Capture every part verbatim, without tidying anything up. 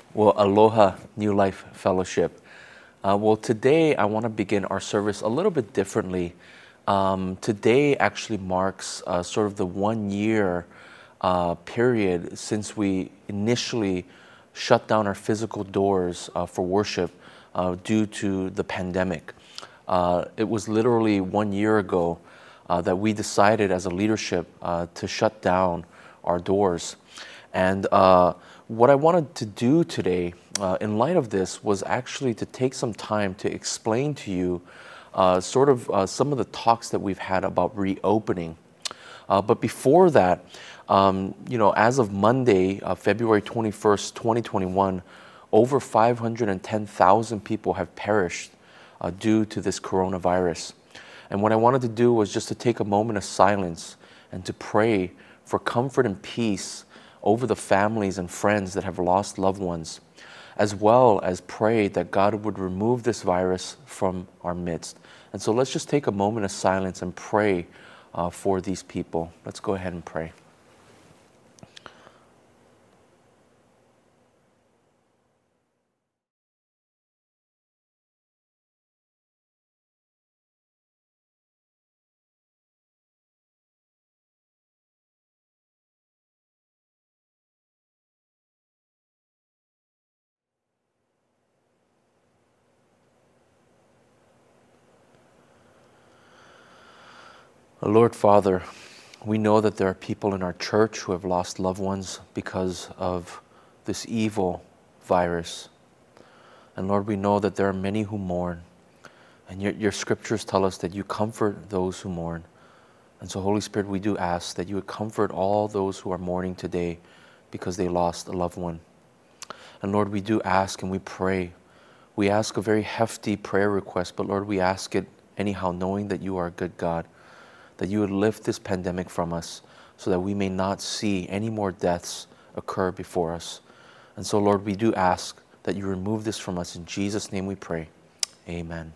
Well, aloha, New Life Fellowship. Uh, well, today I want to begin our service a little bit differently. Um, today actually marks uh, sort of the one year uh, period since we initially shut down our physical doors uh, for worship uh, due to the pandemic. Uh, it was literally one year ago uh, that we decided as a leadership uh, to shut down our doors. And uh, what I wanted to do today, uh, in light of this, was actually to take some time to explain to you uh, sort of uh, some of the talks that we've had about reopening. Uh, but before that, um, you know, as of Monday, uh, February twenty-first, twenty twenty-one, over five hundred ten thousand people have perished uh, due to this coronavirus. And what I wanted to do was just to take a moment of silence and to pray for comfort and peace over the families and friends that have lost loved ones, as well as pray that God would remove this virus from our midst. And so let's just take a moment of silence and pray uh, for these people. Let's go ahead and pray. Lord Father, we know that there are people in our church who have lost loved ones because of this evil virus. And Lord, we know that there are many who mourn. And your, your scriptures tell us that you comfort those who mourn. And so, Holy Spirit, we do ask that you would comfort all those who are mourning today because they lost a loved one. And Lord, we do ask and we pray. We ask a very hefty prayer request, but Lord, we ask it anyhow, knowing that you are a good God, that you would lift this pandemic from us so that we may not see any more deaths occur before us. And so, Lord, we do ask that you remove this from us. In Jesus' name we pray. Amen.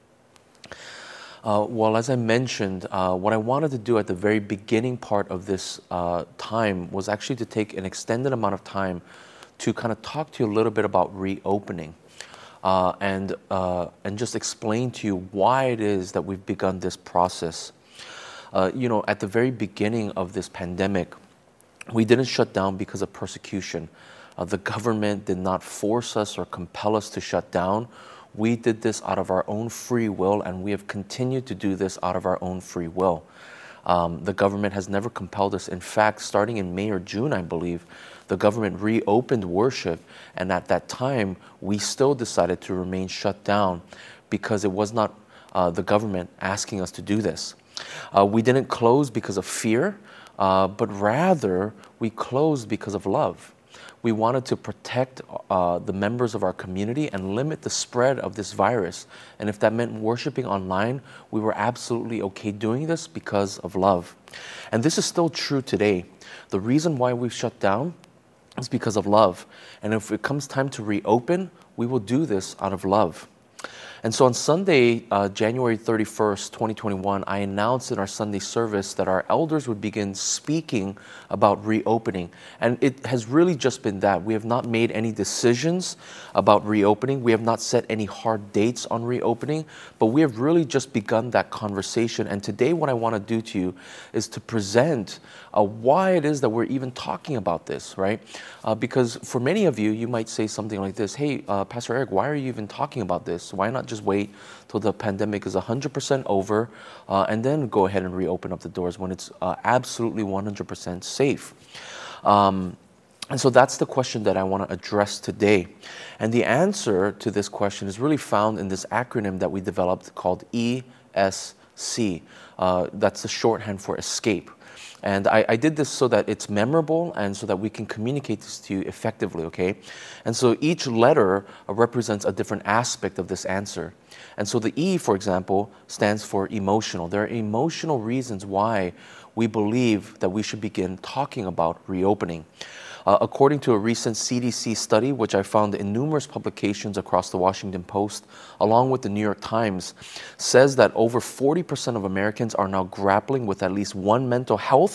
Uh, well, as I mentioned, uh, what I wanted to do at the very beginning part of this uh, time was actually to take an extended amount of time to kind of talk to you a little bit about reopening uh, and, uh, and just explain to you why it is that we've begun this process. Uh, you know, at the very beginning of this pandemic, we didn't shut down because of persecution. Uh, the government did not force us or compel us to shut down. We did this out of our own free will, and we have continued to do this out of our own free will. Um, the government has never compelled us. In fact, starting in May or June, I believe, the government reopened worship, and at that time, we still decided to remain shut down because it was not uh, the government asking us to do this. Uh, we didn't close because of fear, uh, but rather we closed because of love. We wanted to protect uh, the members of our community and limit the spread of this virus. And if that meant worshiping online, we were absolutely okay doing this because of love. And this is still true today. The reason why we've shut down is because of love. And if it comes time to reopen, we will do this out of love. And so on Sunday, uh, January thirty-first, twenty twenty-one, I announced in our Sunday service that our elders would begin speaking about reopening. And it has really just been that. We have not made any decisions about reopening. We have not set any hard dates on reopening, but we have really just begun that conversation. And today what I want to do to you is to present uh, why it is that we're even talking about this, right? Uh, because for many of you, you might say something like this, hey, uh, Pastor Eric, why are you even talking about this? Why not just wait till the pandemic is one hundred percent over uh, and then go ahead and reopen up the doors when it's uh, absolutely one hundred percent safe? Um, and so that's the question that I want to address today. And the answer to this question is really found in this acronym that we developed called E S C. Uh, that's the shorthand for escape. And I, I did this so that it's memorable and so that we can communicate this to you effectively, okay? And so each letter uh, represents a different aspect of this answer. And so the E, for example, stands for emotional. There are emotional reasons why we believe that we should begin talking about reopening. Uh, according to a recent C D C study, which I found in numerous publications across the Washington Post, along with the New York Times, says that over forty percent of Americans are now grappling with at least one mental health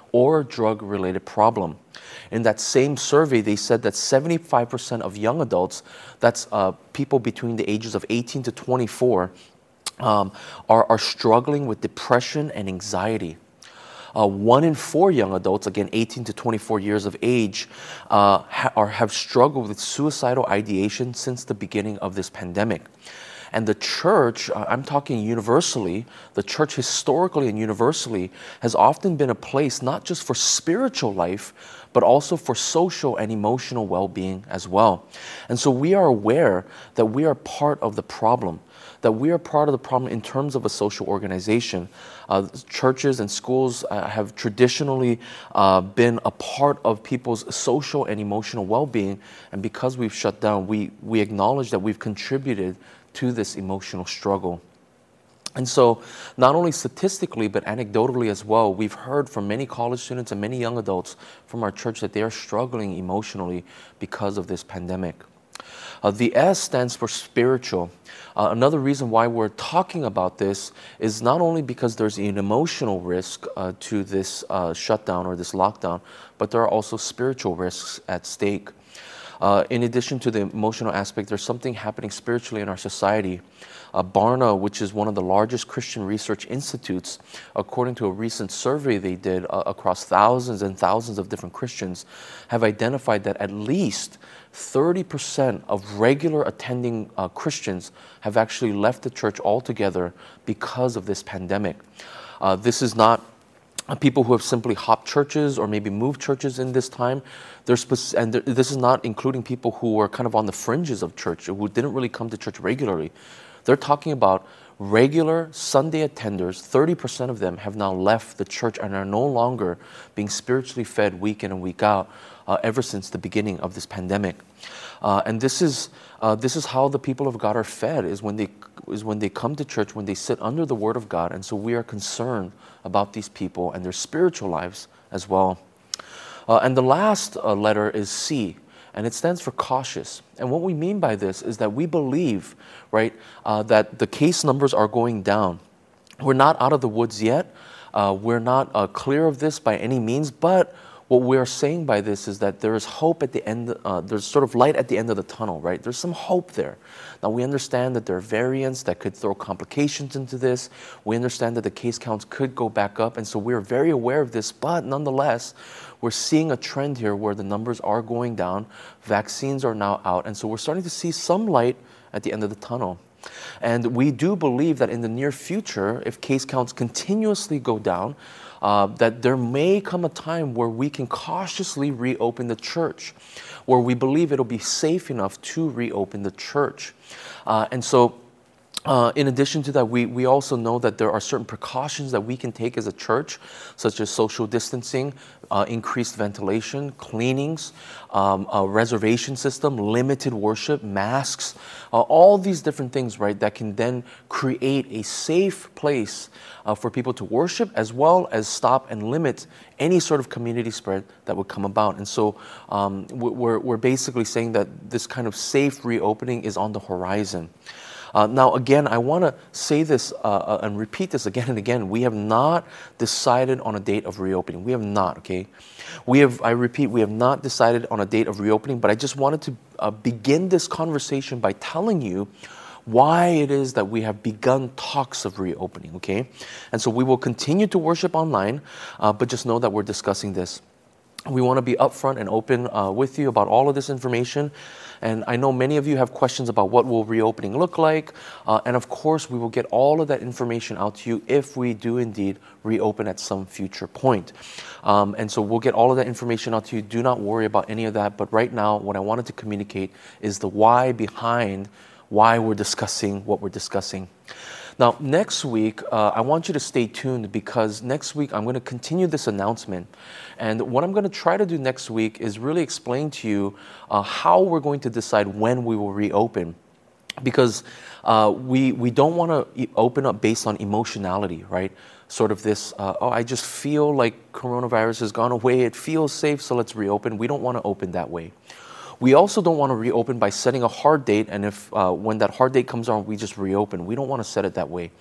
or drug-related problem. In that same survey, they said that seventy-five percent of young adults, that's uh, people between the ages of eighteen to twenty-four, um, are, are struggling with depression and anxiety. Uh, one in four young adults, again eighteen to twenty-four years of age, uh, ha are, have struggled with suicidal ideation since the beginning of this pandemic. And the church, uh, I'm talking universally, the church historically and universally has often been a place not just for spiritual life, but also for social and emotional well-being as well. And so we are aware that we are part of the problem, that we are part of the problem in terms of a social organization. Uh, churches and schools uh, have traditionally uh, been a part of people's social and emotional well-being, and because we've shut down, we, we acknowledge that we've contributed to this emotional struggle. And so not only statistically, but anecdotally as well, we've heard from many college students and many young adults from our church that they are struggling emotionally because of this pandemic. Uh, the S stands for spiritual. Uh, another reason why we're talking about this is not only because there's an emotional risk uh, to this uh, shutdown or this lockdown, but there are also spiritual risks at stake. Uh, in addition to the emotional aspect, there's something happening spiritually in our society. Uh, Barna, which is one of the largest Christian research institutes, according to a recent survey they did uh, across thousands and thousands of different Christians, have identified that at least thirty percent of regular attending uh, Christians have actually left the church altogether because of this pandemic. Uh, this is not people who have simply hopped churches or maybe moved churches in this time. There's, and this is not including people who were kind of on the fringes of church, who didn't really come to church regularly. They're talking about regular Sunday attenders. thirty percent of them have now left the church and are no longer being spiritually fed week in and week out uh, ever since the beginning of this pandemic. Uh, and this is, uh, this is how the people of God are fed, is when, they, is when they come to church, when they sit under the Word of God. And so we are concerned about these people and their spiritual lives as well. Uh, and the last uh, letter is C, and it stands for cautious. And what we mean by this is that we believe, right, uh, that the case numbers are going down. We're not out of the woods yet. Uh, we're not uh, clear of this by any means, but what we're saying by this is that there is hope at the end, uh, there's sort of light at the end of the tunnel, right? There's some hope there. Now, we understand that there are variants that could throw complications into this. We understand that the case counts could go back up, and so we're very aware of this, but nonetheless, we're seeing a trend here where the numbers are going down, vaccines are now out, and so we're starting to see some light at the end of the tunnel. And we do believe that in the near future, if case counts continuously go down, uh, that there may come a time where we can cautiously reopen the church, where we believe it'll be safe enough to reopen the church. Uh, and so Uh, in addition to that, we, we also know that there are certain precautions that we can take as a church, such as social distancing, uh, increased ventilation, cleanings, um, a reservation system, limited worship, masks, uh, all these different things, right, that can then create a safe place uh, for people to worship, as well as stop and limit any sort of community spread that would come about. And so um, we're, we're basically saying that this kind of safe reopening is on the horizon. Uh, now, again, I want to say this uh, and repeat this again and again. We have not decided on a date of reopening. We have not, okay? We have, I repeat, we have not decided on a date of reopening, but I just wanted to uh, begin this conversation by telling you why it is that we have begun talks of reopening, okay? And so we will continue to worship online, uh, but just know that we're discussing this. We want to be upfront and open uh, with you about all of this information. And I know many of you have questions about what will reopening look like. Uh, and of course, we will get all of that information out to you if we do indeed reopen at some future point. Um, and so we'll get all of that information out to you. Do not worry about any of that. But right now, what I wanted to communicate is the why behind why we're discussing what we're discussing. Now, next week, uh, I want you to stay tuned, because next week I'm going to continue this announcement. And what I'm going to try to do next week is really explain to you uh, how we're going to decide when we will reopen. Because uh, we, we don't want to open up based on emotionality, right? Sort of this, uh, oh, I just feel like coronavirus has gone away. It feels safe, so let's reopen. We don't want to open that way. We also don't want to reopen by setting a hard date, and if uh, when that hard date comes on, we just reopen. We don't want to set it that way.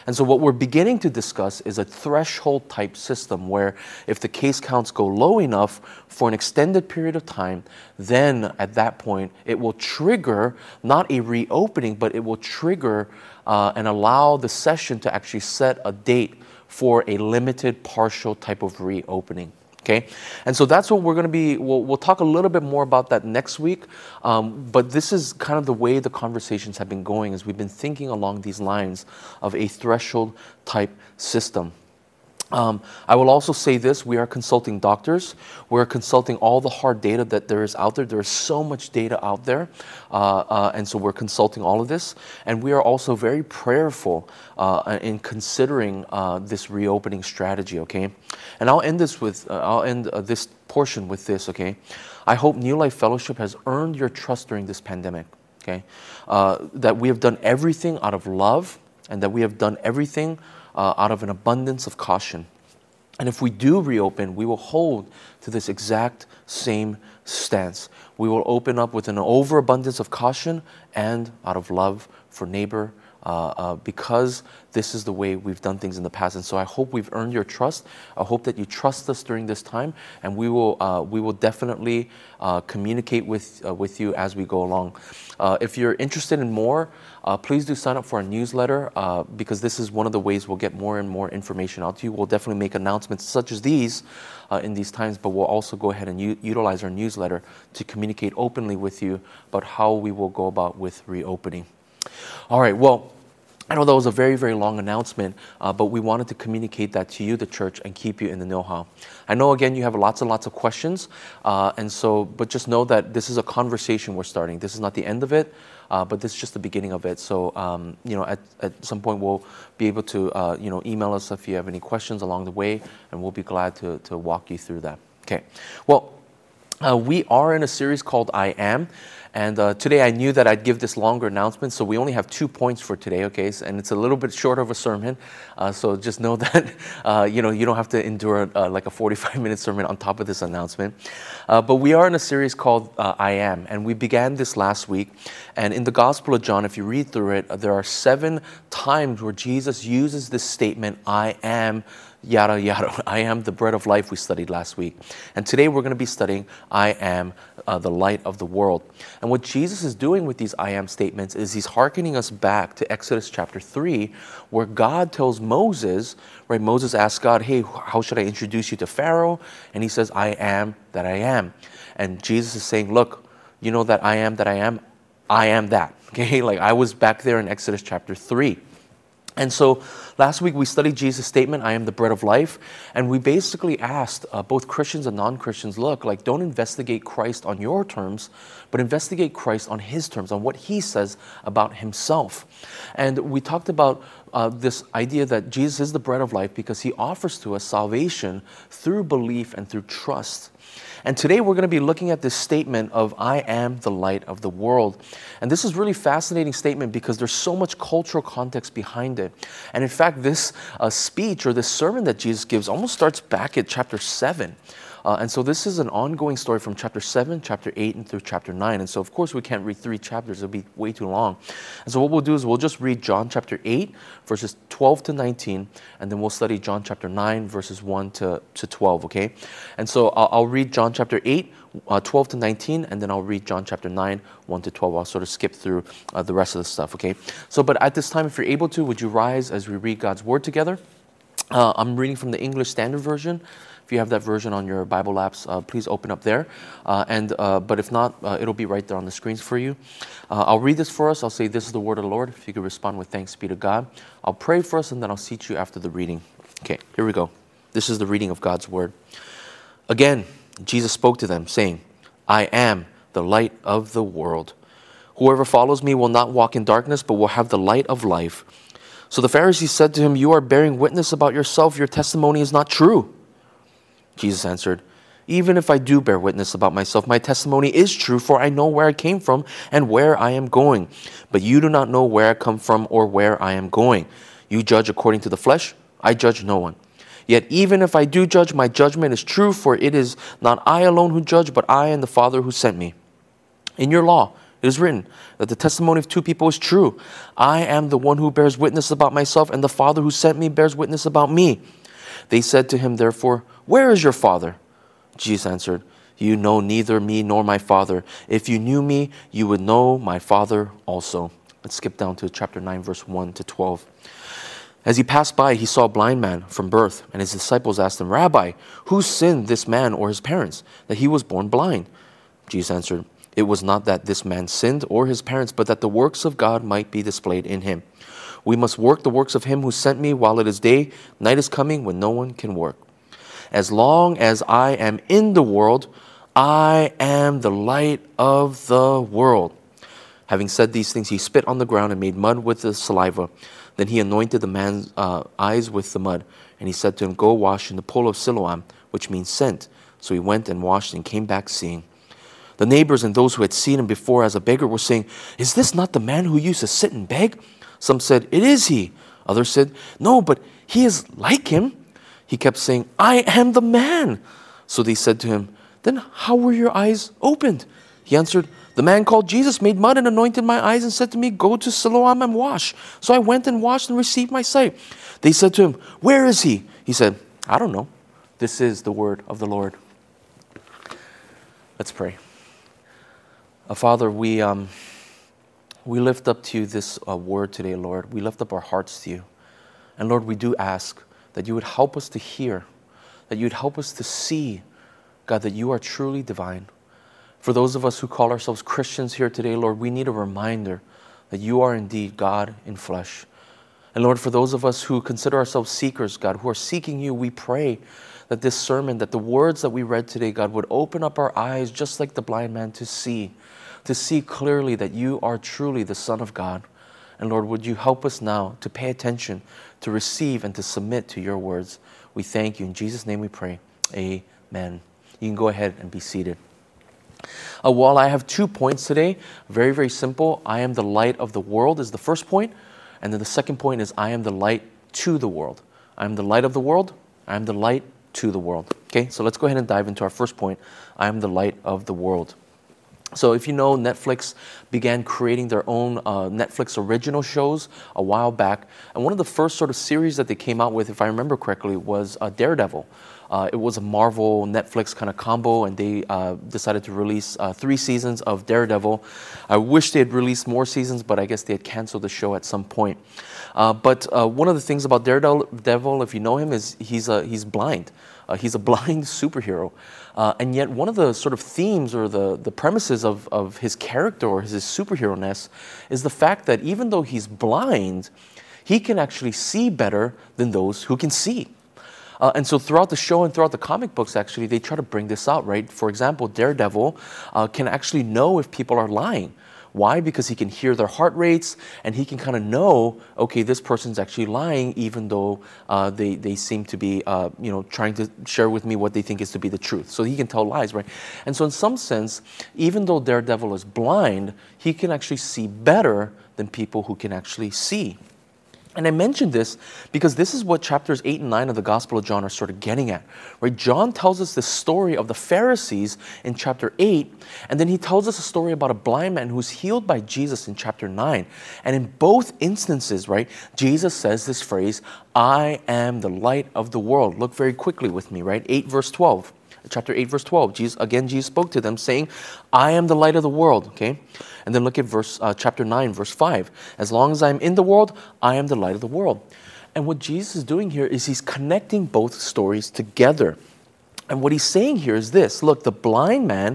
And so what we're beginning to discuss is a threshold type system where if the case counts go low enough for an extended period of time, then at that point it will trigger not a reopening, but it will trigger uh, and allow the session to actually set a date for a limited partial type of reopening. Okay, and so that's what we're going to be, we'll, we'll talk a little bit more about that next week, um, but this is kind of the way the conversations have been going as we've been thinking along these lines of a threshold type system. Um, I will also say this, we are consulting doctors, we're consulting all the hard data that there is out there. There is so much data out there, uh, uh, and so we're consulting all of this, and we are also very prayerful uh, in considering uh, this reopening strategy, okay? And I'll end this with, uh, I'll end uh, this portion with this, okay? I hope New Life Fellowship has earned your trust during this pandemic, okay? Uh, that we have done everything out of love, and that we have done everything Uh, out of an abundance of caution. And if we do reopen, we will hold to this exact same stance. We will open up with an overabundance of caution and out of love for neighbor, uh, uh, because this is the way we've done things in the past. And so I hope we've earned your trust. I hope that you trust us during this time, and we will uh, we will definitely uh, communicate with uh, with you as we go along. Uh, if you're interested in more, uh, please do sign up for our newsletter, uh, because this is one of the ways we'll get more and more information out to you. We'll definitely make announcements such as these uh, in these times, but we'll also go ahead and u- utilize our newsletter to communicate openly with you about how we will go about with reopening. All right, well, I know that was a very, very long announcement, uh, but we wanted to communicate that to you, the church, and keep you in the know-how. I know, again, you have lots and lots of questions, uh, and so, but just know that this is a conversation we're starting. This is not the end of it, uh, but this is just the beginning of it. So, um, you know, at, at some point we'll be able to, uh, you know, email us if you have any questions along the way, and we'll be glad to, to walk you through that. Okay, well, uh, we are in a series called I Am. And uh, today I knew that I'd give this longer announcement, so we only have two points for today, okay? And it's a little bit short of a sermon, uh, so just know that uh, you know you don't have to endure uh, like a forty-five minute sermon on top of this announcement. Uh, but we are in a series called uh, I Am, and we began this last week. And in the Gospel of John, if you read through it, uh, there are seven times where Jesus uses this statement, I am, yada, yada. I am the bread of life we studied last week. And today we're going to be studying I am uh, the light of the world. And what Jesus is doing with these I am statements is he's hearkening us back to Exodus chapter three, where God tells Moses, right? Moses asks God, hey, how should I introduce you to Pharaoh? And he says, I am that I am. And Jesus is saying, look, you know that I am that I am? I am that. Okay, like I was back there in Exodus chapter three. And so last week we studied Jesus' statement, I am the bread of life. And we basically asked uh, both Christians and non-Christians, look, like don't investigate Christ on your terms, but investigate Christ on his terms, on what he says about himself. And we talked about uh, this idea that Jesus is the bread of life because he offers to us salvation through belief and through trust. And today we're going to be looking at this statement of I am the light of the world. And this is a really fascinating statement because there's so much cultural context behind it. And in fact, this uh, speech or this sermon that Jesus gives almost starts back at chapter seven. Uh, and so this is an ongoing story from chapter seven, chapter eight, and through chapter nine. And so, of course, we can't read three chapters. It'll be way too long. And so what we'll do is we'll just read John chapter eight, verses twelve to nineteen, and then we'll study John chapter nine, verses one to twelve, okay? And so I'll, I'll read John chapter eight, uh, twelve to nineteen, and then I'll read John chapter nine, one to twelve. I'll sort of skip through uh, the rest of the stuff, okay? So, but at this time, if you're able to, would you rise as we read God's word together? Uh, I'm reading from the English Standard Version. If you have that version on your Bible apps, uh, please open up there. Uh, and uh, But if not, uh, it'll be right there on the screens for you. Uh, I'll read this for us. I'll say, this is the word of the Lord. If you could respond with thanks be to God. I'll pray for us, and then I'll seat you after the reading. Okay, here we go. This is the reading of God's word. Again, Jesus spoke to them, saying, I am the light of the world. Whoever follows me will not walk in darkness, but will have the light of life. So the Pharisees said to him, you are bearing witness about yourself. Your testimony is not true. Jesus answered, even if I do bear witness about myself, my testimony is true, for I know where I came from and where I am going. But you do not know where I come from or where I am going. You judge according to the flesh. I judge no one. Yet even if I do judge, my judgment is true, for it is not I alone who judge, but I and the Father who sent me. In your law, It is written that the testimony of two people is true. I am the one who bears witness about myself, and the Father who sent me bears witness about me. They said to him, therefore, where is your Father? Jesus answered, you know neither me nor my Father. If you knew me, you would know my Father also. Let's skip down to chapter nine, verse one to twelve. As he passed by, he saw a blind man from birth, and his disciples asked him, Rabbi, who sinned, this man or his parents, that he was born blind? Jesus answered, it was not that this man sinned or his parents, but that the works of God might be displayed in him. We must work the works of him who sent me while it is day. Night is coming when no one can work. As long as I am in the world, I am the light of the world. Having said these things, he spit on the ground and made mud with the saliva. Then he anointed the man's uh, eyes with the mud. And he said to him, go wash in the pool of Siloam, which means sent. So he went and washed and came back seeing. The neighbors and those who had seen him before as a beggar were saying, is this not the man who used to sit and beg? Some said, it is he. Others said, no, but he is like him. He kept saying, I am the man. So they said to him, then how were your eyes opened? He answered, the man called Jesus made mud and anointed my eyes and said to me, go to Siloam and wash. So I went and washed and received my sight. They said to him, where is he? He said, I don't know. This is the word of the Lord. Let's pray. Uh, Father, we um, we lift up to you this uh, word today, Lord. We lift up our hearts to you. And Lord, we do ask that you would help us to hear, that you would help us to see, God, that you are truly divine. For those of us who call ourselves Christians here today, Lord, we need a reminder that you are indeed God in flesh. And Lord, for those of us who consider ourselves seekers, God, who are seeking you, we pray that this sermon, that the words that we read today, God, would open up our eyes just like the blind man to see, to see clearly that you are truly the Son of God. And Lord, would you help us now to pay attention, to receive and to submit to your words. We thank you. In Jesus' name we pray. Amen. You can go ahead and be seated. Uh, well, I have two points today. Very, very simple. I am the light of the world is the first point. And then the second point is I am the light to the world. I am the light of the world. I am the light to the world. Okay, so let's go ahead and dive into our first point. I am the light of the world. So if you know, Netflix began creating their own uh, Netflix original shows a while back. And one of the first sort of series that they came out with, if I remember correctly, was uh, Daredevil. Uh, it was a Marvel Netflix kind of combo, and they uh, decided to release uh, three seasons of Daredevil. I wish they had released more seasons, but I guess they had canceled the show at some point. Uh, but uh, one of the things about Daredevil, if you know him, is he's, a, he's blind. Uh, he's a blind superhero. Uh, and yet one of the sort of themes or the, the premises of, of his character or his superhero-ness is the fact that even though he's blind, he can actually see better than those who can see. Uh, and so throughout the show and throughout the comic books, actually, they try to bring this out, right? For example, Daredevil uh, can actually know if people are lying. Why? Because he can hear their heart rates, and he can kind of know, okay, this person's actually lying, even though uh, they, they seem to be, uh, you know, trying to share with me what they think is to be the truth. So he can tell lies, right? And so in some sense, even though Daredevil is blind, he can actually see better than people who can actually see. And I mentioned this because this is what chapters eight and nine of the Gospel of John are sort of getting at, right? John tells us the story of the Pharisees in chapter eight, and then he tells us a story about a blind man who's healed by Jesus in chapter nine. And in both instances, right, Jesus says this phrase, I am the light of the world. Look very quickly with me, right? eight verse twelve. Chapter eight, verse twelve. Jesus, again, Jesus spoke to them saying, I am the light of the world, okay? And then look at verse, uh, chapter nine, verse five. As long as I'm in the world, I am the light of the world. And what Jesus is doing here is he's connecting both stories together. And what he's saying here is this. Look, the blind man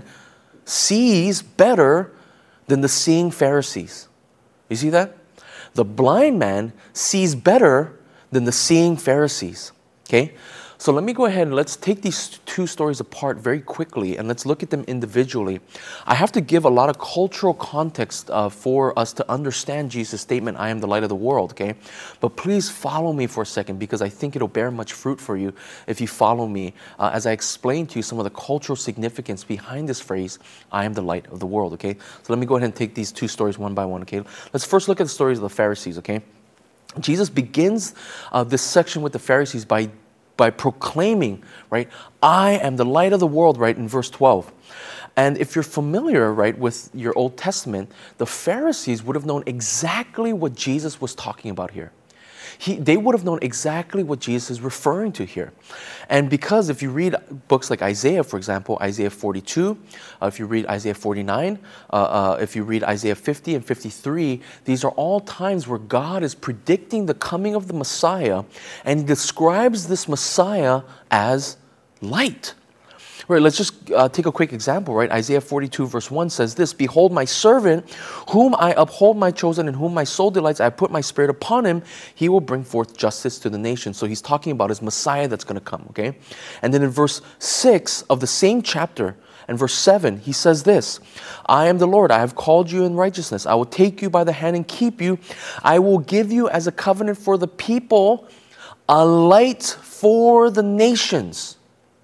sees better than the seeing Pharisees. You see that? The blind man sees better than the seeing Pharisees, okay? So let me go ahead and let's take these two stories apart very quickly and let's look at them individually. I have to give a lot of cultural context uh, for us to understand Jesus' statement, I am the light of the world, okay? But please follow me for a second because I think it'll bear much fruit for you if you follow me uh, as I explain to you some of the cultural significance behind this phrase, I am the light of the world, okay? So let me go ahead and take these two stories one by one, okay? Let's first look at the stories of the Pharisees, okay? Jesus begins uh, this section with the Pharisees by by proclaiming, right, I am the light of the world, right, in verse twelve. And if you're familiar, right, with your Old Testament, the Pharisees would have known exactly what Jesus was talking about here. He, they would have known exactly what Jesus is referring to here. And because if you read books like Isaiah, for example, Isaiah forty-two, uh, if you read Isaiah forty-nine, uh, uh, if you read Isaiah fifty and fifty-three, these are all times where God is predicting the coming of the Messiah, and he describes this Messiah as light. Right, let's just uh, take a quick example, right? Isaiah forty-two verse one says this, "Behold my servant, whom I uphold, my chosen, in whom my soul delights. I put my spirit upon him. He will bring forth justice to the nations." So he's talking about his Messiah that's going to come, okay? And then in verse six of the same chapter, and verse seven, he says this, "I am the Lord, I have called you in righteousness. I will take you by the hand and keep you. I will give you as a covenant for the people, a light for the nations."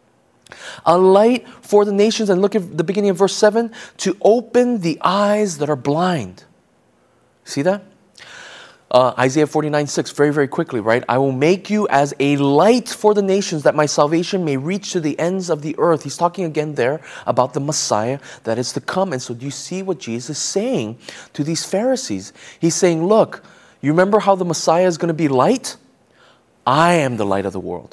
A light for the nations. And look at the beginning of verse seven, "to open the eyes that are blind." See that? Uh, Isaiah forty-nine six, very, very quickly, right? "I will make you as a light for the nations, that my salvation may reach to the ends of the earth." He's talking again there about the Messiah that is to come. And so do you see what Jesus is saying to these Pharisees? He's saying, look, you remember how the Messiah is going to be light? I am the light of the world.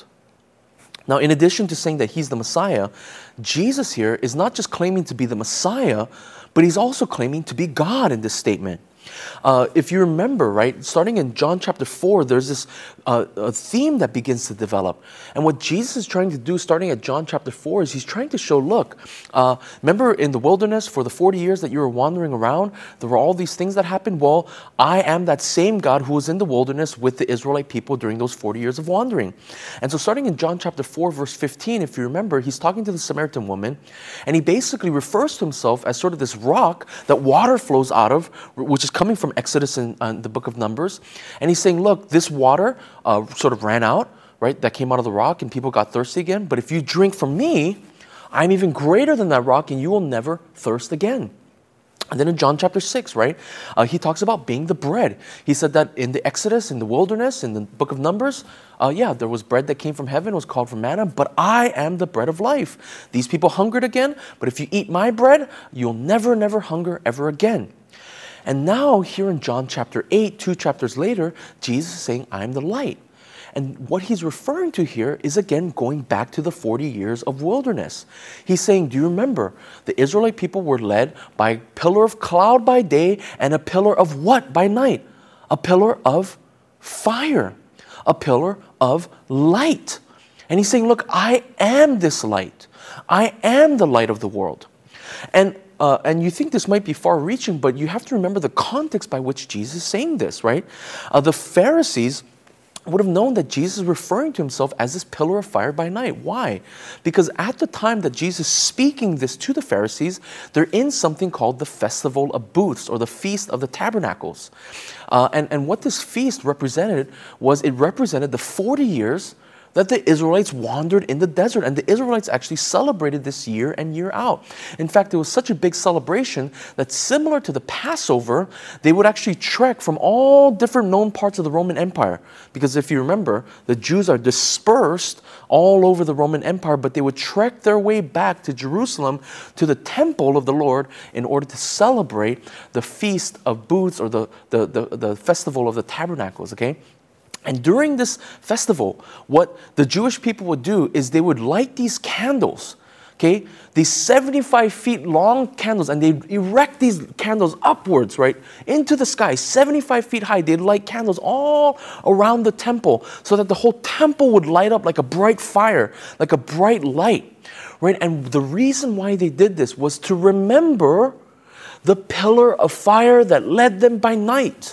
Now, in addition to saying that he's the Messiah, Jesus here is not just claiming to be the Messiah, but he's also claiming to be God in this statement. Uh, if you remember, right, starting in John chapter four, there's this uh, a theme that begins to develop. And what Jesus is trying to do, starting at John chapter four, is he's trying to show, look, uh, remember in the wilderness for the forty years that you were wandering around, there were all these things that happened? Well, I am that same God who was in the wilderness with the Israelite people during those forty years of wandering. And so starting in John chapter four, verse fifteen, if you remember, he's talking to the Samaritan woman, and he basically refers to himself as sort of this rock that water flows out of, which is coming from Exodus and uh, the book of Numbers. And he's saying, look, this water uh, sort of ran out, right? That came out of the rock and people got thirsty again. But if you drink from me, I'm even greater than that rock and you will never thirst again. And then in John chapter six, right, uh, he talks about being the bread. He said that in the Exodus, in the wilderness, in the book of Numbers, uh, yeah, there was bread that came from heaven, was called from manna, but I am the bread of life. These people hungered again, but if you eat my bread, you'll never, never hunger ever again. And now here in John chapter eight, two chapters later, Jesus is saying, I'm the light. And what he's referring to here is again going back to the forty years of wilderness. He's saying, do you remember the Israelite people were led by a pillar of cloud by day and a pillar of what by night? A pillar of fire, a pillar of light. And he's saying, look, I am this light. I am the light of the world. And Uh, and you think this might be far-reaching, but you have to remember the context by which Jesus is saying this, right? Uh, the Pharisees would have known that Jesus is referring to himself as this pillar of fire by night. Why? Because at the time that Jesus is speaking this to the Pharisees, they're in something called the Festival of Booths, or the Feast of the Tabernacles. Uh, and, and what this feast represented was it represented the forty years that the Israelites wandered in the desert. And the Israelites actually celebrated this year and year out. In fact, it was such a big celebration that similar to the Passover, they would actually trek from all different known parts of the Roman Empire. Because if you remember, the Jews are dispersed all over the Roman Empire, but they would trek their way back to Jerusalem, to the temple of the Lord, in order to celebrate the Feast of Booths, or the, the, the, the Festival of the Tabernacles, okay? And during this festival, what the Jewish people would do is they would light these candles, okay? These seventy-five feet long candles, and they'd erect these candles upwards, right? Into the sky, seventy-five feet high. They'd light candles all around the temple so that the whole temple would light up like a bright fire, like a bright light, right? And the reason why they did this was to remember the pillar of fire that led them by night.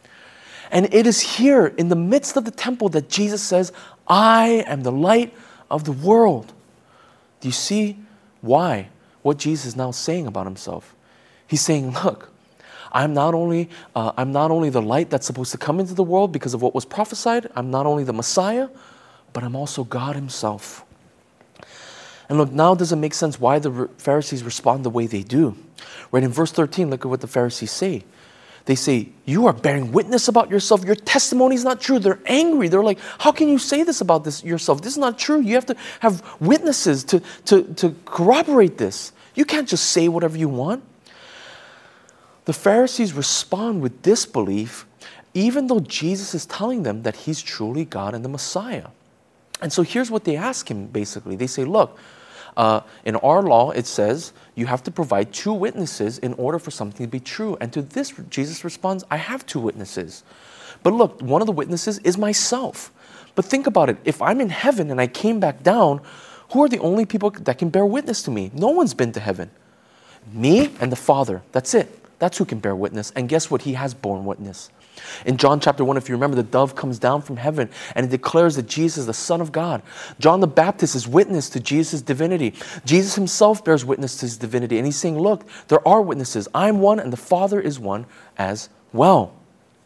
And it is here in the midst of the temple that Jesus says, I am the light of the world. Do you see why? What Jesus is now saying about himself. He's saying, look, I'm not only, uh, I'm not only the light that's supposed to come into the world because of what was prophesied. I'm not only the Messiah, but I'm also God himself. And look, now does it make sense why the Pharisees respond the way they do? Right in verse thirteen, look at what the Pharisees say. They say, you are bearing witness about yourself. Your testimony is not true. They're angry. They're like, how can you say this about this yourself? This is not true. You have to have witnesses to, to, to corroborate this. You can't just say whatever you want. The Pharisees respond with disbelief, even though Jesus is telling them that he's truly God and the Messiah. And so here's what they ask him, basically. They say, look, uh, in our law, it says you have to provide two witnesses in order for something to be true. And to this, Jesus responds, I have two witnesses. But look, one of the witnesses is myself. But think about it. If I'm in heaven and I came back down, who are the only people that can bear witness to me? No one's been to heaven. Me and the Father. That's it. That's who can bear witness. And guess what? He has borne witness. In John chapter one, if you remember, the dove comes down from heaven and it declares that Jesus is the Son of God. John the Baptist is witness to Jesus' divinity. Jesus himself bears witness to his divinity. And he's saying, look, there are witnesses. I'm one and the Father is one as well.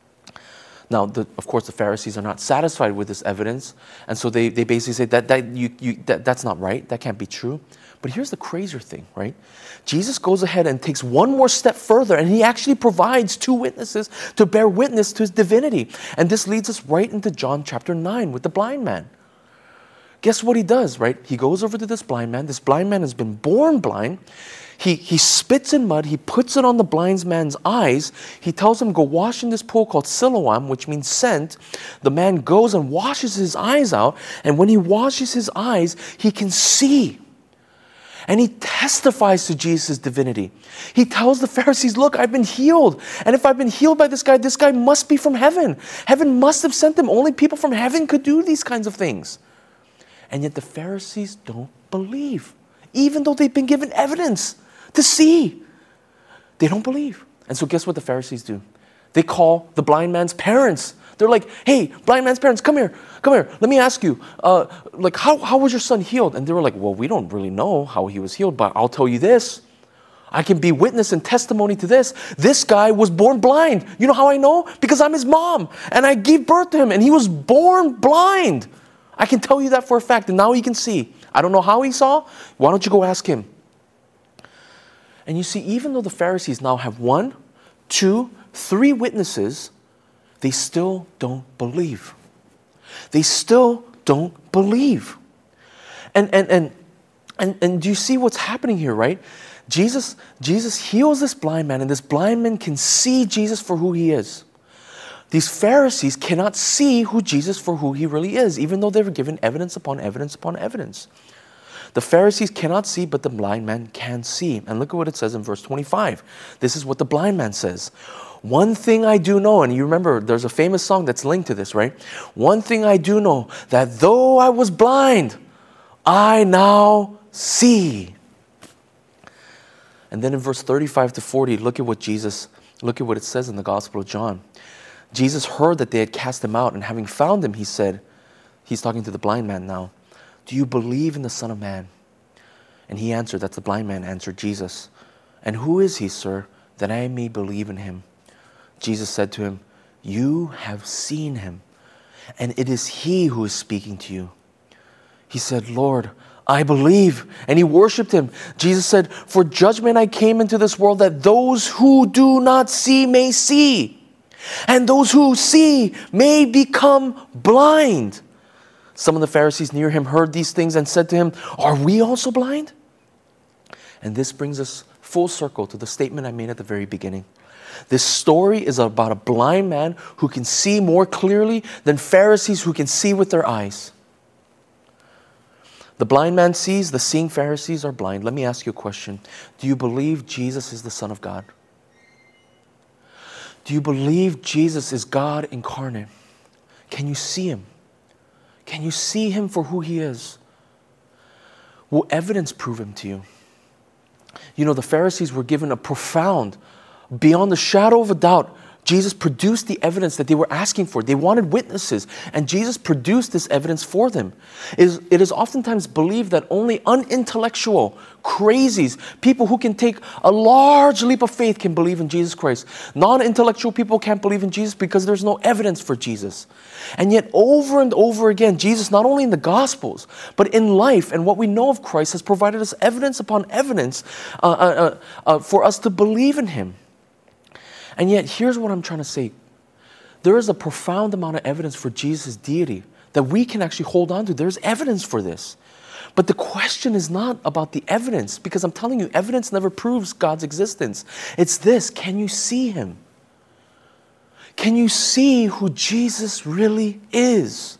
Now, the, of course, the Pharisees are not satisfied with this evidence. And so they, they basically say that, that, you, you, that that's not right. That can't be true. But here's the crazier thing, right? Jesus goes ahead and takes one more step further, and he actually provides two witnesses to bear witness to his divinity. And this leads us right into John chapter nine with the blind man. Guess what he does, right? He goes over to this blind man. This blind man has been born blind. He, he spits in mud. He puts it on the blind man's eyes. He tells him, go wash in this pool called Siloam, which means sent. The man goes and washes his eyes out. And when he washes his eyes, he can see. And he testifies to Jesus' divinity. He tells the Pharisees, look, I've been healed. And if I've been healed by this guy, this guy must be from heaven. Heaven must have sent him. Only people from heaven could do these kinds of things. And yet the Pharisees don't believe, even though they've been given evidence to see. They don't believe. And so guess what the Pharisees do? They call the blind man's parents. They're like, hey, blind man's parents, come here. Come here. Let me ask you, uh, like, how, how was your son healed? And they were like, well, we don't really know how he was healed, but I'll tell you this. I can be witness and testimony to this. This guy was born blind. You know how I know? Because I'm his mom, and I gave birth to him, and he was born blind. I can tell you that for a fact, and now he can see. I don't know how he saw. Why don't you go ask him? And you see, even though the Pharisees now have one, two, three witnesses, they still don't believe. They still don't believe. And and and and, and do you see what's happening here, right? Jesus, Jesus heals this blind man, and this blind man can see Jesus for who he is. These Pharisees cannot see who Jesus for who he really is, even though they were given evidence upon evidence upon evidence. The Pharisees cannot see, but the blind man can see. And look at what it says in verse twenty-five. This is what the blind man says. One thing I do know, and you remember there's a famous song that's linked to this, right? One thing I do know, that though I was blind, I now see. And then in verse thirty-five to forty, look at what Jesus, look at what it says in the Gospel of John. Jesus heard that they had cast him out, and having found him, he said, he's talking to the blind man now, do you believe in the Son of Man? And he answered, that's the blind man answered Jesus. And who is he, sir, that I may believe in him? Jesus said to him, you have seen him, and it is he who is speaking to you. He said, Lord, I believe. And he worshiped him. Jesus said, for judgment I came into this world, that those who do not see may see, and those who see may become blind. Some of the Pharisees near him heard these things and said to him, are we also blind? And this brings us full circle to the statement I made at the very beginning. This story is about a blind man who can see more clearly than Pharisees who can see with their eyes. The blind man sees, the seeing Pharisees are blind. Let me ask you a question. Do you believe Jesus is the Son of God? Do you believe Jesus is God incarnate? Can you see him? Can you see him for who he is? Will evidence prove him to you? You know, the Pharisees were given a profound, beyond the shadow of a doubt, Jesus produced the evidence that they were asking for. They wanted witnesses, and Jesus produced this evidence for them. It is, it is oftentimes believed that only unintellectual, crazies, people who can take a large leap of faith can believe in Jesus Christ. Non-intellectual people can't believe in Jesus because there's no evidence for Jesus. And yet over and over again, Jesus, not only in the Gospels, but in life and what we know of Christ, has provided us evidence upon evidence uh, uh, uh, uh, for us to believe in him. And yet, here's what I'm trying to say. There is a profound amount of evidence for Jesus' deity that we can actually hold on to. There's evidence for this. But the question is not about the evidence, because I'm telling you, evidence never proves God's existence. It's this: can you see him? Can you see who Jesus really is?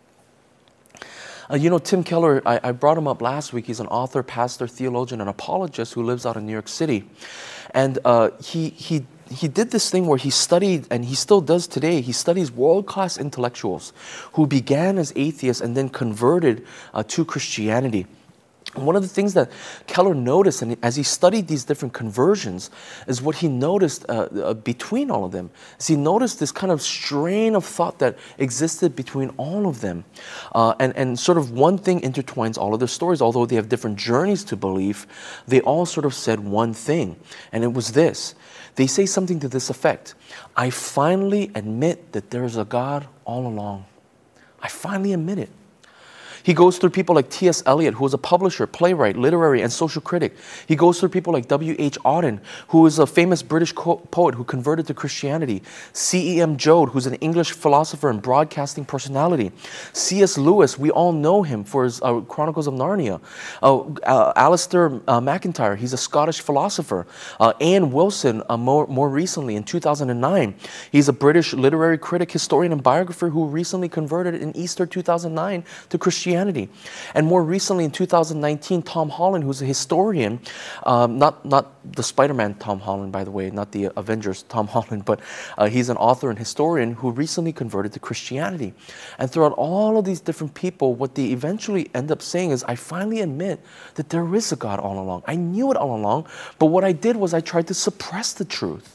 Uh, you know, Tim Keller, I, I brought him up last week. He's an author, pastor, theologian, and apologist who lives out in New York City. And uh, he, he, he did this thing where he studied, and he still does today, he studies world-class intellectuals who began as atheists and then converted uh, to Christianity. One of the things that Keller noticed, and as he studied these different conversions, is what he noticed uh, uh, between all of them. Is he noticed this kind of strain of thought that existed between all of them. Uh, and, and sort of one thing intertwines all of their stories. Although they have different journeys to belief, they all sort of said one thing. And it was this. They say something to this effect: I finally admit that there is a God all along. I finally admit it. He goes through people like T S Eliot, who was a publisher, playwright, literary, and social critic. He goes through people like W H Auden, who is a famous British poet who converted to Christianity. C E M Joad, who's an English philosopher and broadcasting personality. C S Lewis, we all know him for his uh, Chronicles of Narnia. Uh, uh, Alistair uh, MacIntyre, he's a Scottish philosopher. Uh, Anne Wilson, uh, more, more recently in two thousand nine, he's a British literary critic, historian, and biographer who recently converted in Easter two thousand nine to Christianity. And more recently in two thousand nineteen, Tom Holland, who's a historian, um, not, not the Spider-Man Tom Holland, by the way, not the Avengers Tom Holland, but uh, he's an author and historian who recently converted to Christianity. And throughout all of these different people, what they eventually end up saying is, I finally admit that there is a God all along. I knew it all along, but what I did was I tried to suppress the truth.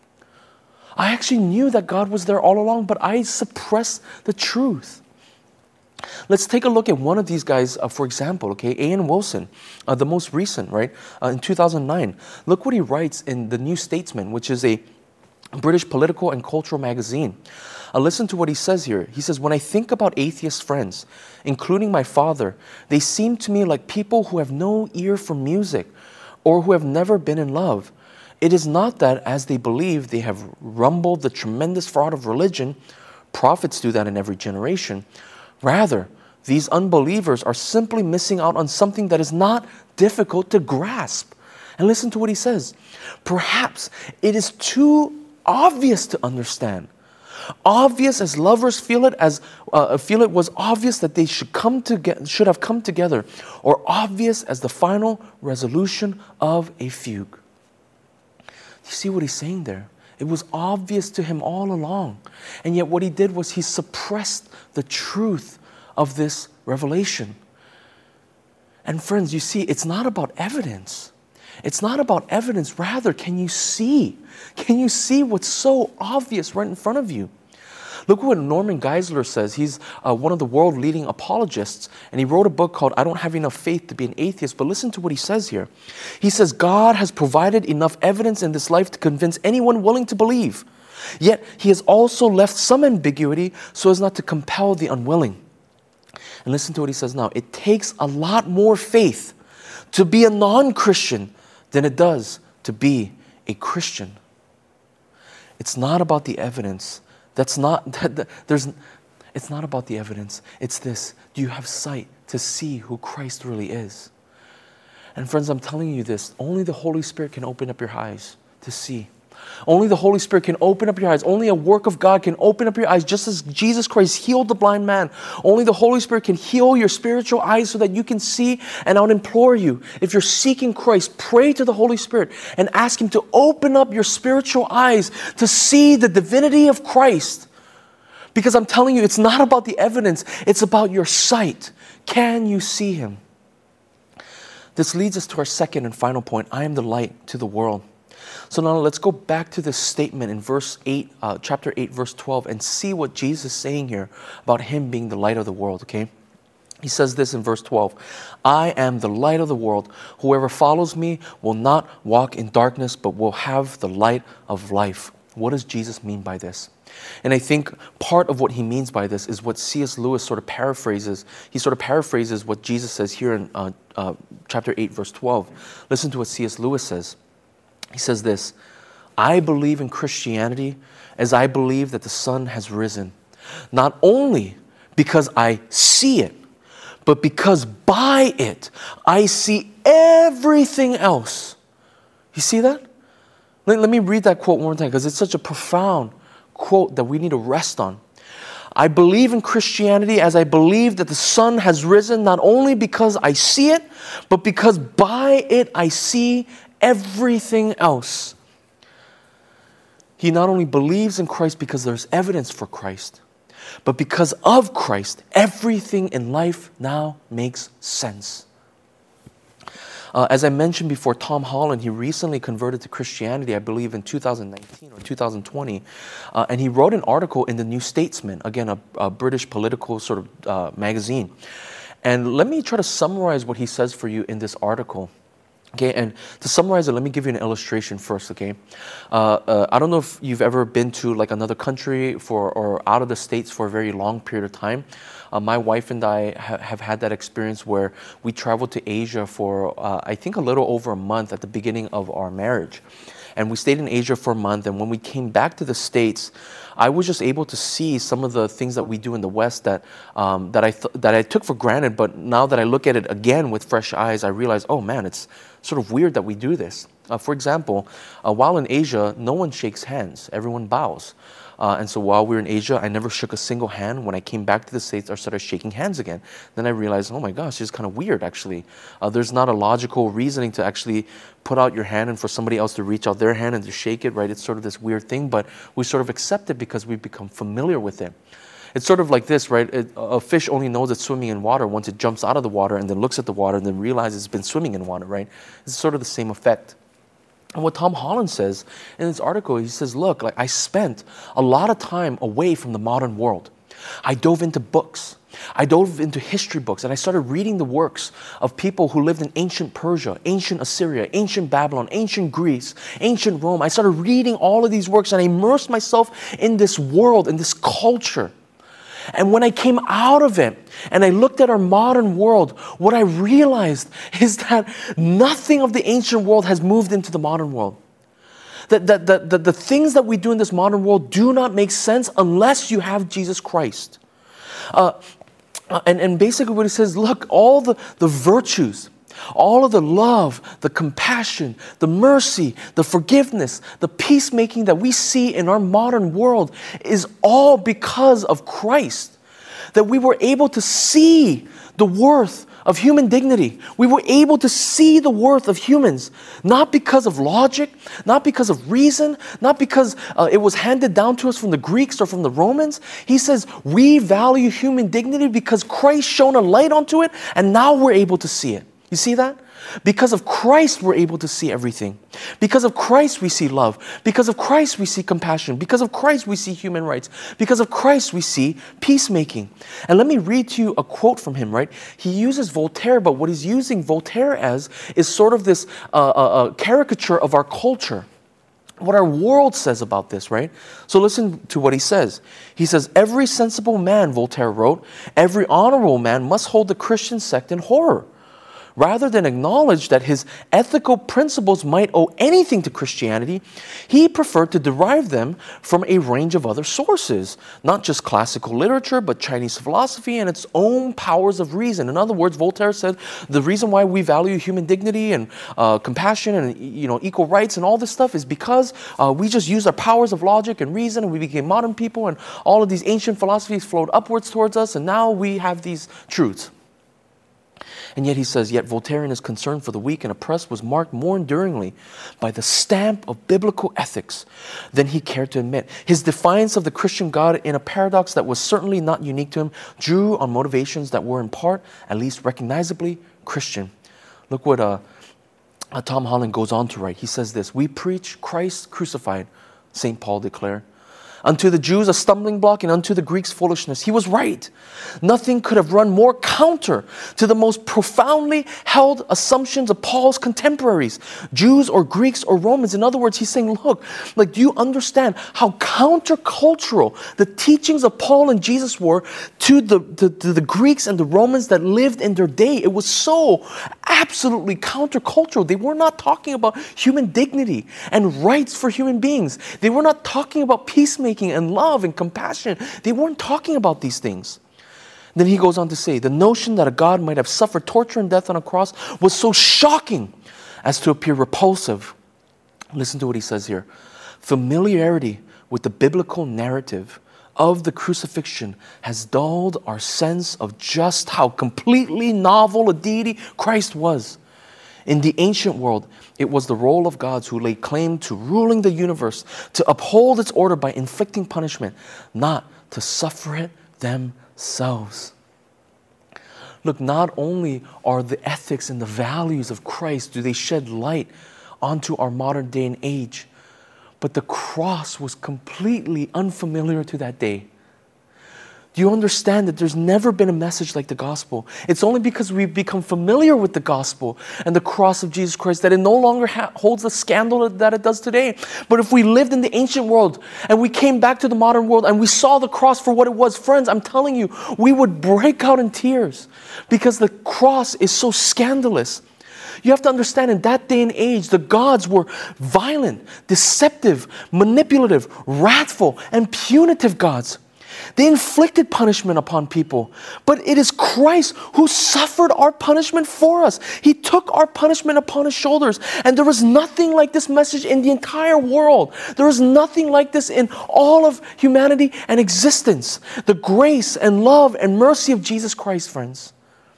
I actually knew that God was there all along, but I suppressed the truth. Let's take a look at one of these guys, uh, for example, okay, Anne Wilson, uh, the most recent, right, uh, in two thousand nine. Look what he writes in The New Statesman, which is a British political and cultural magazine. Uh, listen to what he says here. He says, when I think about atheist friends, including my father, they seem to me like people who have no ear for music or who have never been in love. It is not that, as they believe, they have rumbled the tremendous fraud of religion. Prophets do that in every generation. Rather, these unbelievers are simply missing out on something that is not difficult to grasp. And listen to what he says. Perhaps it is too obvious to understand. Obvious as lovers feel it, as uh, feel it was obvious that they should come together, should have come together, or obvious as the final resolution of a fugue. You see what he's saying there? It was obvious to him all along. And yet what he did was he suppressed the truth of this revelation. And friends, you see, it's not about evidence. It's not about evidence. Rather, can you see? Can you see what's so obvious right in front of you? Look what Norman Geisler says. He's uh, one of the world leading apologists, and he wrote a book called I Don't Have Enough Faith to Be an Atheist. But listen to what he says here. He says, God has provided enough evidence in this life to convince anyone willing to believe. Yet he has also left some ambiguity so as not to compel the unwilling. And listen to what he says now. It takes a lot more faith to be a non-Christian than it does to be a Christian. It's not about the evidence. That's not, that, that, there's, it's not about the evidence. It's this. Do you have sight to see who Christ really is? And friends, I'm telling you this. Only the Holy Spirit can open up your eyes to see. Only the Holy Spirit can open up your eyes. Only a work of God can open up your eyes, just as Jesus Christ healed the blind man. Only the Holy Spirit can heal your spiritual eyes so that you can see. And I would implore you, if you're seeking Christ, pray to the Holy Spirit and ask Him to open up your spiritual eyes to see the divinity of Christ. Because I'm telling you, it's not about the evidence. It's about your sight. Can you see Him? This leads us to our second and final point. I am the light to the world. So now let's go back to this statement in verse eight, uh, chapter eight, verse twelve, and see what Jesus is saying here about Him being the light of the world, okay? He says this in verse twelve, I am the light of the world. Whoever follows me will not walk in darkness, but will have the light of life. What does Jesus mean by this? And I think part of what He means by this is what C S Lewis sort of paraphrases. He sort of paraphrases what Jesus says here in uh, uh, chapter eight, verse twelve. Listen to what C S Lewis says. He says this, I believe in Christianity as I believe that the sun has risen, not only because I see it, but because by it I see everything else. You see that? Let, let me read that quote one more time because it's such a profound quote that we need to rest on. I believe in Christianity as I believe that the sun has risen not only because I see it, but because by it I see everything else. He not only believes in Christ because there's evidence for Christ, but because of Christ, everything in life now makes sense. Uh, as I mentioned before, Tom Holland, he recently converted to Christianity, I believe in two thousand nineteen or two thousand twenty, uh, and he wrote an article in the New Statesman, again, a, a British political sort of uh, magazine. And let me try to summarize what he says for you in this article. Okay, and to summarize it, let me give you an illustration first, okay? Uh, uh, I don't know if you've ever been to like another country for or out of the States for a very long period of time. Uh, my wife and I ha- have had that experience where we traveled to Asia for, uh, I think, a little over a month at the beginning of our marriage. And we stayed in Asia for a month, and when we came back to the States, I was just able to see some of the things that we do in the West that um, that I th- that I took for granted. But now that I look at it again with fresh eyes, I realize, oh man, it's sort of weird that we do this. Uh, for example, uh, while in Asia, no one shakes hands; everyone bows. Uh, and so while we were in Asia, I never shook a single hand. When I came back to the States, I started shaking hands again. Then I realized, oh my gosh, this is kind of weird, actually. Uh, there's not a logical reasoning to actually put out your hand and for somebody else to reach out their hand and to shake it, right? It's sort of this weird thing, but we sort of accept it because we've become familiar with it. It's sort of like this, right? It, a fish only knows it's swimming in water once it jumps out of the water and then looks at the water and then realizes it's been swimming in water, right? It's sort of the same effect. And what Tom Holland says in this article, he says, look, like I spent a lot of time away from the modern world. I dove into books. I dove into history books and I started reading the works of people who lived in ancient Persia, ancient Assyria, ancient Babylon, ancient Greece, ancient Rome. I started reading all of these works and I immersed myself in this world, in this culture. And when I came out of it and I looked at our modern world, what I realized is that nothing of the ancient world has moved into the modern world. That, that, that, that the things that we do in this modern world do not make sense unless you have Jesus Christ. Uh, and, and basically what he says, look, all the, the virtues, all of the love, the compassion, the mercy, the forgiveness, the peacemaking that we see in our modern world is all because of Christ. That we were able to see the worth of human dignity. We were able to see the worth of humans, not because of logic, not because of reason, not because uh, it was handed down to us from the Greeks or from the Romans. He says we value human dignity because Christ shone a light onto it, and now we're able to see it. You see that? Because of Christ, we're able to see everything. Because of Christ, we see love. Because of Christ, we see compassion. Because of Christ, we see human rights. Because of Christ, we see peacemaking. And let me read to you a quote from him, right? He uses Voltaire, but what he's using Voltaire as is sort of this uh, uh, uh, caricature of our culture. What our world says about this, right? So listen to what he says. He says, every sensible man, Voltaire wrote, every honorable man must hold the Christian sect in horror. Rather than acknowledge that his ethical principles might owe anything to Christianity, he preferred to derive them from a range of other sources, not just classical literature, but Chinese philosophy and its own powers of reason. In other words, Voltaire said the reason why we value human dignity and uh, compassion and you know equal rights and all this stuff is because uh, we just use our powers of logic and reason, and we became modern people, and all of these ancient philosophies flowed upwards towards us, and now we have these truths. And yet he says, yet Voltaire in his concern for the weak and oppressed was marked more enduringly by the stamp of biblical ethics than he cared to admit. His defiance of the Christian God in a paradox that was certainly not unique to him drew on motivations that were in part, at least recognizably, Christian. Look what uh, uh, Tom Holland goes on to write. He says this, we preach Christ crucified, Saint Paul declared. Unto the Jews a stumbling block and unto the Greeks foolishness. He was right. Nothing could have run more counter to the most profoundly held assumptions of Paul's contemporaries, Jews or Greeks or Romans. In other words, he's saying, look, like, do you understand how countercultural the teachings of Paul and Jesus were to the, to, to the Greeks and the Romans that lived in their day? It was so absolutely countercultural. They were not talking about human dignity and rights for human beings. They were not talking about peacemaking and love and compassion. They weren't talking about these things. Then he goes on to say, the notion that a God might have suffered torture and death on a cross was so shocking as to appear repulsive. Listen to what he says here. Familiarity with the biblical narrative of the crucifixion has dulled our sense of just how completely novel a deity Christ was. In the ancient world, it was the role of gods who laid claim to ruling the universe, to uphold its order by inflicting punishment, not to suffer it themselves. Look, not only are the ethics and the values of Christ, do they shed light onto our modern day and age, but the cross was completely unfamiliar to that day. Do you understand that there's never been a message like the gospel? It's only because we've become familiar with the gospel and the cross of Jesus Christ that it no longer ha- holds the scandal that it does today. But if we lived in the ancient world and we came back to the modern world and we saw the cross for what it was, friends, I'm telling you, we would break out in tears because the cross is so scandalous. You have to understand, in that day and age, the gods were violent, deceptive, manipulative, wrathful, and punitive gods. They inflicted punishment upon people, but it is Christ who suffered our punishment for us. He took our punishment upon His shoulders, and there is nothing like this message in the entire world. There is nothing like this in all of humanity and existence. The grace and love and mercy of Jesus Christ, friends.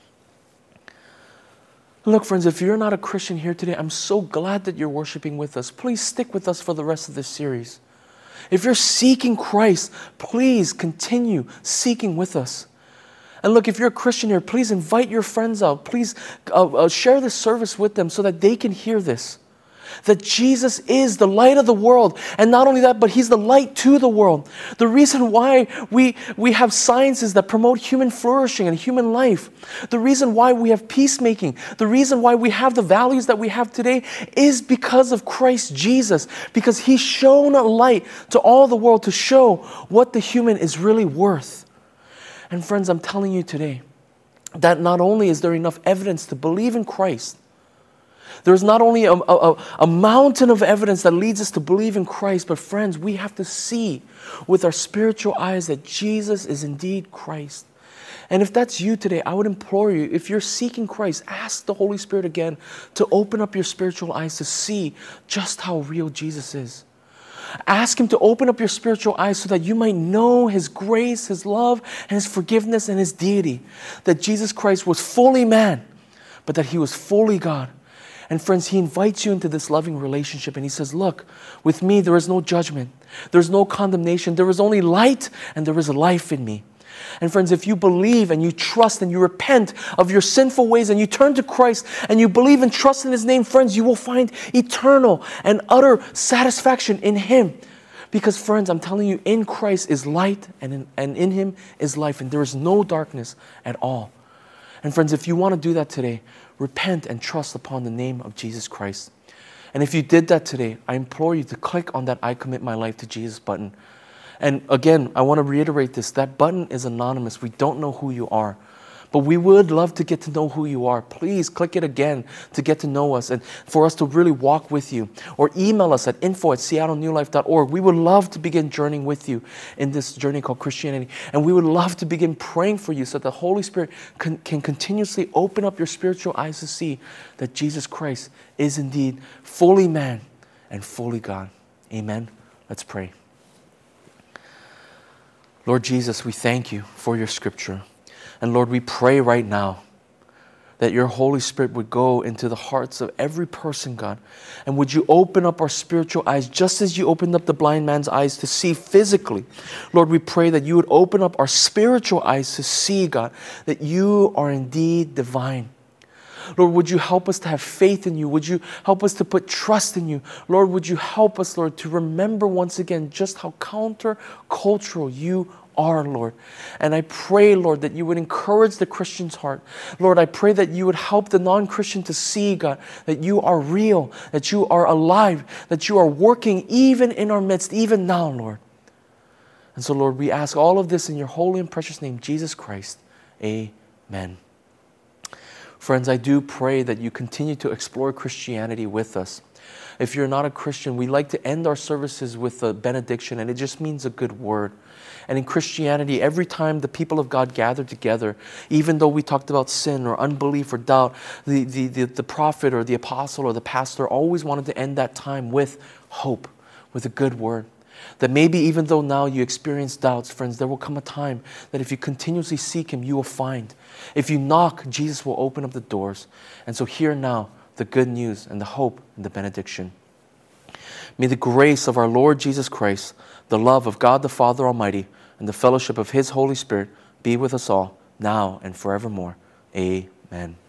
Look, friends, if you're not a Christian here today, I'm so glad that you're worshiping with us. Please stick with us for the rest of this series. If you're seeking Christ, please continue seeking with us. And look, if you're a Christian here, please invite your friends out. Please uh, uh, share this service with them so that they can hear this. That Jesus is the light of the world. And not only that, but He's the light to the world. The reason why we, we have sciences that promote human flourishing and human life, the reason why we have peacemaking, the reason why we have the values that we have today is because of Christ Jesus. Because He shone a light to all the world to show what the human is really worth. And friends, I'm telling you today that not only is there enough evidence to believe in Christ, there's not only a, a, a mountain of evidence that leads us to believe in Christ, but friends, we have to see with our spiritual eyes that Jesus is indeed Christ. And if that's you today, I would implore you, if you're seeking Christ, ask the Holy Spirit again to open up your spiritual eyes to see just how real Jesus is. Ask Him to open up your spiritual eyes so that you might know His grace, His love, and His forgiveness and His deity. That Jesus Christ was fully man, but that He was fully God. And friends, He invites you into this loving relationship and He says, look, with me there is no judgment. There's no condemnation. There is only light and there is a life in me. And friends, if you believe and you trust and you repent of your sinful ways and you turn to Christ and you believe and trust in His name, friends, you will find eternal and utter satisfaction in Him. Because friends, I'm telling you, in Christ is light and in, and in Him is life, and there is no darkness at all. And friends, if you want to do that today, repent and trust upon the name of Jesus Christ. And if you did that today, I implore you to click on that I commit my life to Jesus button. And again, I want to reiterate this. That button is anonymous. We don't know who you are. But we would love to get to know who you are. Please click it again to get to know us and for us to really walk with you. Or email us at info at seattle new life dot org. We would love to begin journeying with you in this journey called Christianity. And we would love to begin praying for you so that the Holy Spirit can, can continuously open up your spiritual eyes to see that Jesus Christ is indeed fully man and fully God. Amen. Let's pray. Lord Jesus, we thank you for your scripture. And Lord, we pray right now that your Holy Spirit would go into the hearts of every person, God. And would you open up our spiritual eyes just as you opened up the blind man's eyes to see physically. Lord, we pray that you would open up our spiritual eyes to see, God, that you are indeed divine. Lord, would you help us to have faith in you? Would you help us to put trust in you? Lord, would you help us, Lord, to remember once again just how counter-cultural you are, Lord. And I pray, Lord, that you would encourage the Christian's heart. Lord, I pray that you would help the non-Christian to see, God, that you are real, that you are alive, that you are working even in our midst, even now, Lord. And so, Lord, we ask all of this in your holy and precious name, Jesus Christ. Amen. Friends, I do pray that you continue to explore Christianity with us. If you're not a Christian, we like to end our services with a benediction, and it just means a good word. And in Christianity, every time the people of God gather together, even though we talked about sin or unbelief or doubt, the, the, the, the prophet or the apostle or the pastor always wanted to end that time with hope, with a good word. That maybe even though now you experience doubts, friends, there will come a time that if you continuously seek Him, you will find. If you knock, Jesus will open up the doors. And so hear now the good news and the hope and the benediction. May the grace of our Lord Jesus Christ, the love of God the Father Almighty, and the fellowship of His Holy Spirit be with us all, now and forevermore. Amen.